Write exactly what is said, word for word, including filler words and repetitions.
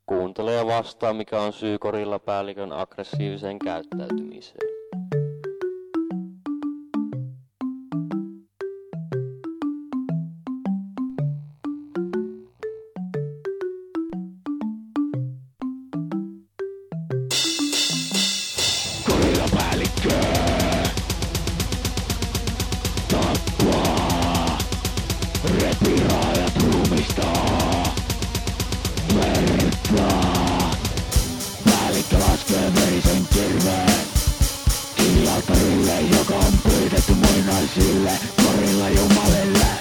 Kuuntele ja vastaa, mikä on syy gorillapäällikön aggressiiviseen käyttäytymiseen. Gorillapäällikkö tappaa, repii raajat ruumistaa, vertaa. Päällikkö laskee verisen kirveen kivialtarille, joka on pyhitetty muinaisille gorilla jumalille.